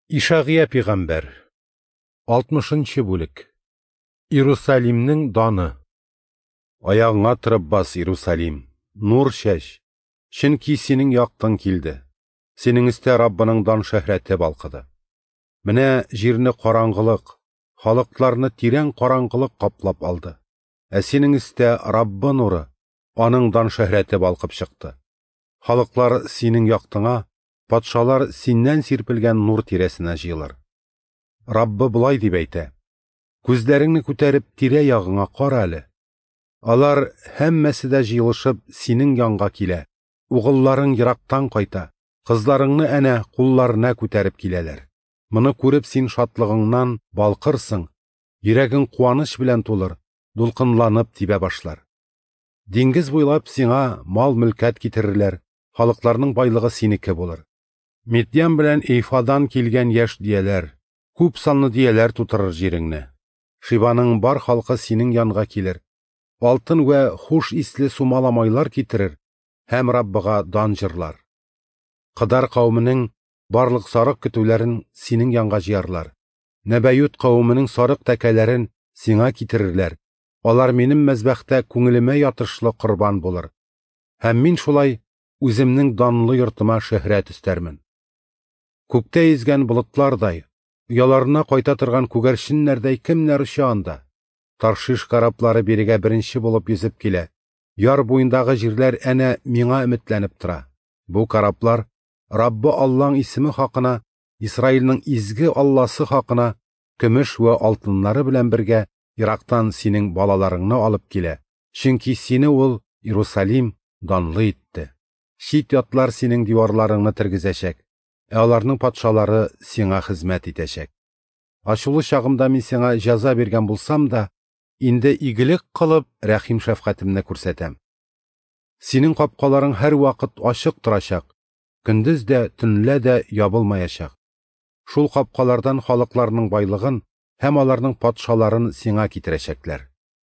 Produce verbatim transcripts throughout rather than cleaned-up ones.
Ишағия пейғамбар. алтмышынчы бүлік. Иерусалимнің даны. Аяғыңа тұрып бас, Иерусалим, нур шәш, чөнки сенің яқтың келді. Сенің істе Раббының дан шәһрәте балқыды. Менә җирне караңгылык, халыкларны тирән караңгылык каплап алды. Ә сенің істе Раббы нуры, аның дан шәһрәте балкып чыкты. Халыклар синең яктыңа, патшалар синнән сирпелгән нур тирәсенә җыелыр. Раббы булай дип әйтә: күзләреңне күтәреп тирә ягыңа кара әле. Алар һәммәсе дә җыелышып синең янга килә. Угылларың ерактан кайта, кызларыңны әнә кулларына күтәреп киләләр. Моны күреп син шатлыгыңнан балкырсың, йөрәгең куаныч белән тулыр, дулкынланып тибә башлар. Диңгез буйлап сиңа мал-мөлкәт китерерләр, халыкларның байлыгы синеке булыр. Медьян белән Эйфадан килгән яшь дияләр, күп санлы дияләр тутырыр җиреңне. Шибаның бар халкы синең янга килер, алтын вә хуш исле сумаламайлар китерер, һәм Раббыга дан җырлар. Кыдар кавменең барлык сарык көтүләрен синең янга җыярлар. Нәбәют кавменең сарык тәкәләрен сиңа китерерләр. Алар минем мәзбәхтә күңелемә ятышлы корбан булыр. Һәм мин шулай үземнең данлы йортыма шөһрәт өстәрмен. Күктә изгән болытлардай, ояларына кайта торган күгәрченнәрдәй кемнәр оча анда? Таршиш караплары бирегә беренче булып йөзеп килә. Яр буендагы җирләр әнә миңа өметләнеп тора. Бу караплар Раббы Аллаң исеме хакына, Исраилнең изге Алласы хакына, көмеш вә алтыннары белән бергә Ирактан синең балаларыңны алып килә. Чөнки сине ул, Иерусалим, данлы итте. Чит ятлар синең диварларыңны тергезәчәк, ә аларның патшалары сиңа хезмәт итәчәк. Ачулы чагымда мин сиңа җәза биргән булсам да, инде игелек кылып рәхим шәфкатемне күрсәтәм. Синең капкаларың һәр вакыт ачык торачак, көндез дә, төнлә дә ябылмаячак. Шул капкалардан халыкларның байлыгын һәм аларның патшаларын сиңа китерәчәкләр.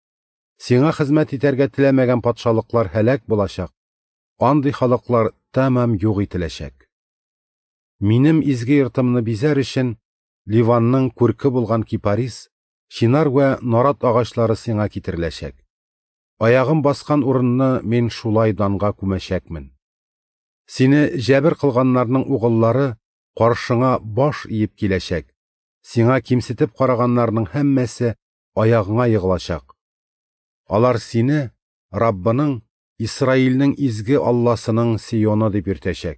Сиңа хезмәт итәргә теләмәгән патшалыклар һәлак булачак. Андый халыклар тәмам юк ителәчәк. Минем изге йортымны бизәр өчен Ливанның күрке булган кипарис, чинар вә нарат агачлары сиңа китереләчәк. Аягым баскан урынны мин шулай данга күмәчәкмен. Сине җәбер кылганнарның угыллары каршыңа баш иеп киләчәк. Сиңа кимсетеп караганнарның һәммәсе аягыңа егылачак. Алар сине Раббының, Исраилнең изге Алласының Сионы дип йөртәчәк.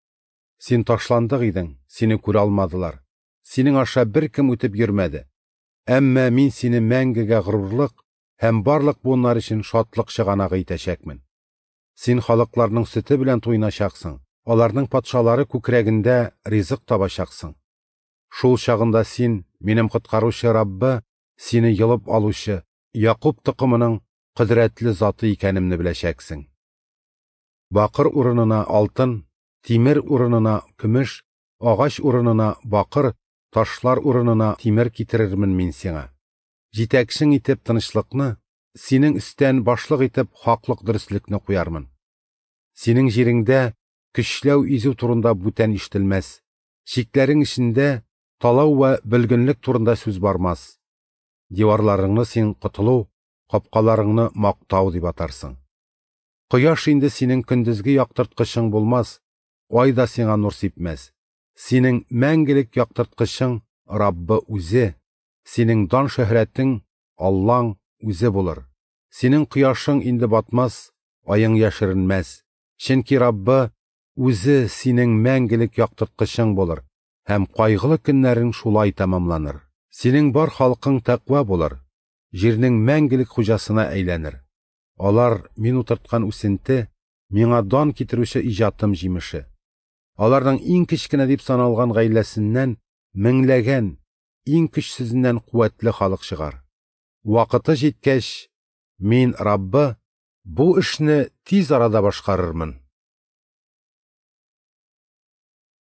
Син ташландык идең, сине күрә алмадылар. Синең аша беркем үтеп йөрмәде. Әмма мин сине мәңгегә горурлык һәм барлык буыннар өчен шатлык чыганагы итәчәкмен. Син халыкларның сөте белән туйначаксың. Аларның патшалары күкрәгендә ризык табачаксың. Шул чагында син, минем коткаручы Раббы, сине йылып алучы, Якуб токымының кудрәтле заты икәнемне беләчәксең. Бакыр урынына алтын, тимер урынына көмеш, агач урынына бакыр, ташлар урынына тимер китерермен мин сиңа. Җитәкшең итеп тынычлыкны, синең өстән башлык итеп хаклык дөреслекне куярмын. Синең җиреңдә көчләү изү турында бүтән ишетелмәс. Чикләрең эчендә талау вә бөлгенлек турында сүз бармас. Диварларыңны син котылу, капкаларыңны мактау дип атарсың. Кояш инде синең көндезге яктырткычың булмас, ай да сиңа нур сипмәс. Синең мәңгелек яктырткычың Раббы үзе, синең дан шөһрәтең Аллаң үзе булыр. Синең кояшың инде батмас, айың яшеренмәс. Чөнки Раббы үзе синең мәңгелек яктырткычың булыр. Һәм кайгылы көннәрең шулай тәмамланыр. Синең бар халкың тәкъва булыр. Җирнең мәңгелек хуҗасына әйләнер. Алар мин утырткан үсенте, миңа дан китерүче иҗатым җимеше. Аларның иң кечкенә дип саналган гаиләсеннән меңләгән, иң көчсезеннән куәтле халык чыгар. Вакыты җиткәч, мин Раббы бу эшне тиз арада башкарырмын.